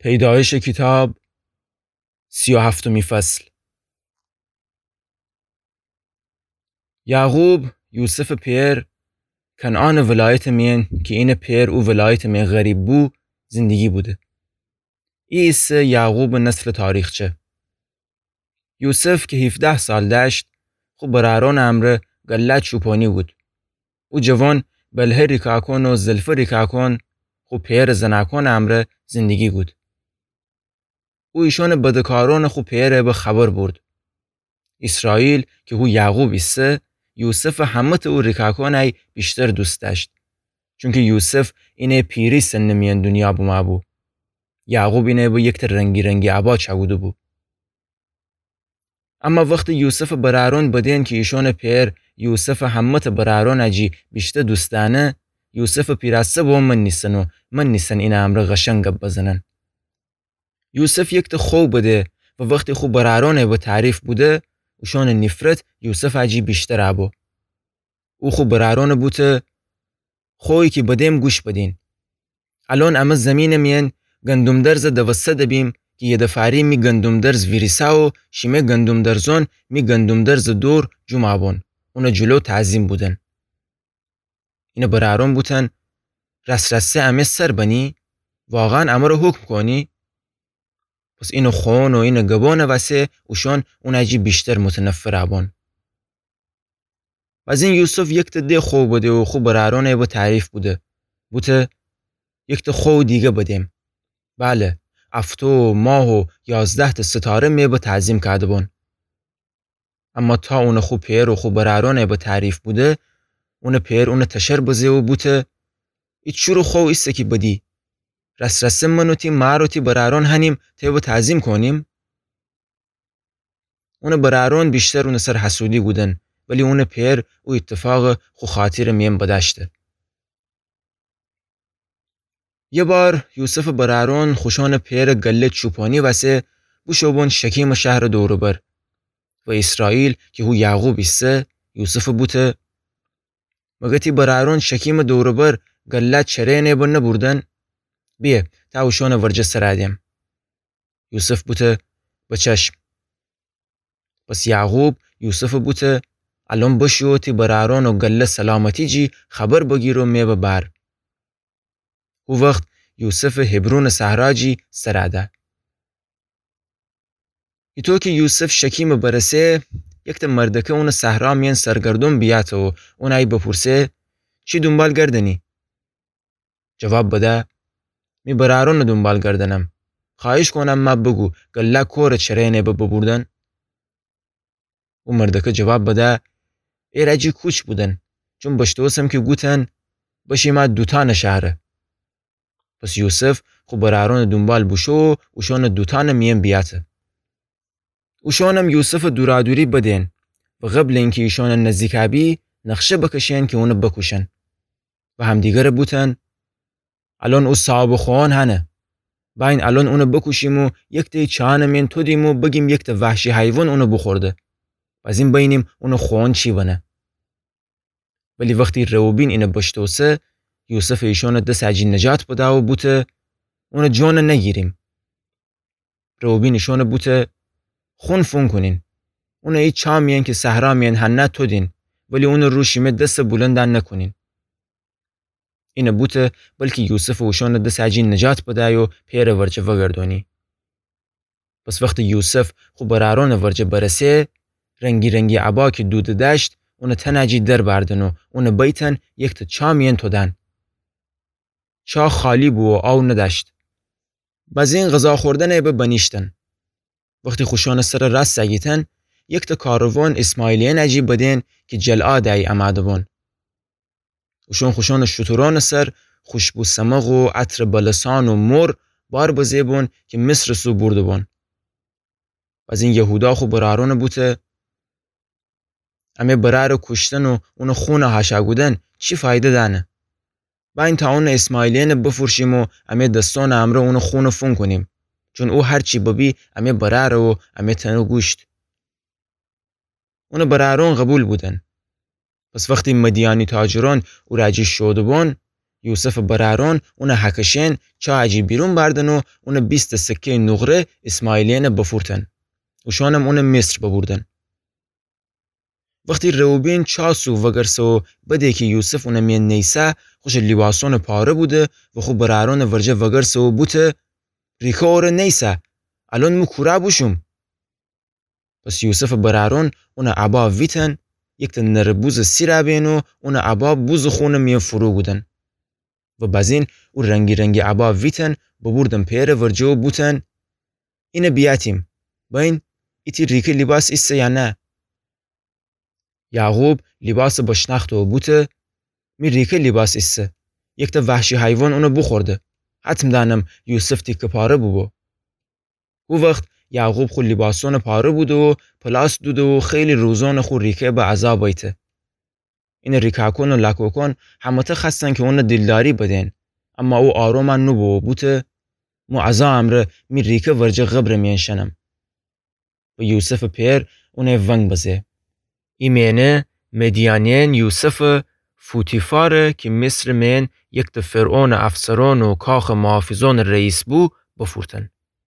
پیدایش کتاب 37 فصل. یعقوب یوسف پیر کنعان ولایت مین که این پیر او ولایت مین غریب بو زندگی بوده. ایسه یعقوب نسل تاریخچه. یوسف که 17 سال داشت خو براران امره گله چوپانی بود. او جوان بله ریکاکون و زلف ریکاکون خو پیر زناکون امره زندگی بود. او ایشون بدکاران خو پیره به خبر برد. اسرائیل که هو یعقوب ایسه یوسف همت او ریکاکونای بیشتر دوست داشت. چون که یوسف اینه پیری سن میان دنیا بوما بو. یعقوب اینه با یک رنگی عبا چگوده بو. اما وقت یوسف برارون بدین که ایشون پیر یوسف همت برارون اجی بیشتر دوستانه یوسف پیراسته با من نیسن این امر غشنگ بزنن. یوسف یک خوب بده و وقتی خوب برارونه به تعریف بوده وشون نفرت یوسف عجی بیشتر عبو. او خوب برارونه بوده خوی که بدیم گوش بدین. الان اما زمین میان گندم درز دوسته دبیم که یه دفعی می گندم درز ویریساو شیمه گندم درزون می گندم درز دور جمعبون. اونا جلو تعظیم بودن. اینا برارون بودن رسرسه امه سر بنی واقعا امه رو حکم کنی. پس اینو خون و اینو گبان واسه اوشون اون عجی بیشتر متنفر عبان. و از این یوسف یک ده خوب بوده و خوب برارانه با تعریف بوده. بوده یک ده خوب دیگه بدیم. بله افتو ماه و 11 ستاره می با تعظیم کرده بون. اما تا اون خوب پیر و خوب برارانه با تعریف بوده اون پیر اون تشر بزه و بوده ایت شروع خوب ایسته که بدی. رسرسه منوتی معروتی براران هنیم تا تعظیم کنیم. اون براران بیشتر اون سر حسودی بودن ولی اون پیر او اتفاق خو خاطر میم بداشته. یه بار یوسف براران خوشان پیر گله چوپانی واسه بوشوبون شکیم شهر دوروبر و اسرائیل که هو یعقوب ایسه یوسف بوده مگتی براران شکیم دوروبر گله چره نبون نبردن بیه تا اوشون ورجه سرادیم. یوسف بوده بچشم. پس یعقوب یوسف بوده الان بشوتی براران و گله سلامتی جی خبر بگیرو می ببر. او وقت یوسف هبرون صحراجی سراده. ایتو که یوسف شکیم برسه یک مردکه اون صحرا مین سرگردون بیات و اون ای بپرسه چی دنبال گردنی؟ جواب بده می برارون دنبال گردنم. خواهش کنم ما بگو گله کور چره نه ببردن؟ اون مردکه جواب بده ایرجی کوچ بودن چون بشتوسم که گوتن بشی ما دوتان شهره. پس یوسف خو برارون دنبال بوشو اوشون دوتان میم بیاته. اوشونم یوسف دورادوری بدین و قبل اینکه ایشون نزدیکابی نقشه بکشین که اونو بکشن و همدیگر بودن الان او صاحب خوان هنه باین الان اونو بکشیم و یک تی چانمین تو دیم و بگیم یک تا وحشی حیوان اونو بخورده و از این بینیم اونو خوان چی بنه. ولی وقتی روبین اینو بشتوسه یوسف ایشون دست عجین نجات بده و بوته اونو جون نگیریم. روبین ایشون بوته خون فون کنین. اونو ای چامین که صحرا مین هنه تو دین ولی اونو روشیمه دست بلندن نکنین. اینه بوته بلکه یوسف اوشون دست عجین نجات بده و پیر ورجه وگردونی. پس وقت یوسف خو برارون ورجه برسه رنگی عبا که دود داشت اون تنجی در بردن و اون بیتن یک تا چا مین تو دن. چا خالی بو و آو نداشت. باز این غذا خوردن به بنیشتن. وقتی خوشان سر راست سگیتن یک تا کاروان اسماعیلیه نجیب بدین که جلعه دای اماده بون. وشون خوشان شطوران سر خوشبو سمغ و عطر بلسان و مر بار بزه بون که مصر سو برده بون. باز این یهودا خو برارون بوده امی برار کشتن و اون خون هاشاگودن چی فایده دانه؟ با این تا اون اسماعیلین بفرشیم و امی دستان امره اون خون فون کنیم چون او هرچی ببی امی برار و امی تنو گوشت. اون برارون قبول بودن. پس وقتی مدیانی تاجران او راجی شده بون یوسف برارون اون حکشین چا عجی بیرون بردن و اون 20 سکه نقره اسماعیلیان بفورتن و شانم اون مصر ببردن. وقتی روبین چاسو وگرسو بده که یوسف اون مین نیسه خوش لباسون پاره بوده و خو برارون ورجه وگرسو بوته ریکه اوره نیسه الان مو کورا بوشم. پس یوسف برارون اون عبا ویتن یک تا نربوز سیره بینو اون عبا بوز خونه میان فرو بودن و بازین او رنگی عبا ویتن ببردن پیر ورجه بوتن اینه بیاتیم باین ایتی ریکه لباس ایسته یا نه. یعقوب لباس بشنخت و بوته می ریکه لباس ایسته یک تا وحشی حیوان اونو بخورده. حتم دانم یوسف تیک پاره بو. او وقت یعقوب خود لباسون پاره بود و پلاس دود و خیلی روزان خود ریکه به عذاب ایته. این ریکاکون و لکوکون همته خستن که اون دلداری بدن اما او آرومن نبو بوته مو عذا امره می ریکه ورجه غبر میانشنم. و یوسف پیر اونه ونگ بزه. ایمینه مدیانین یوسف فوتیفاره که مصر من یک فرعون افسران و کاخ محافظان رئیس بو بفورتن.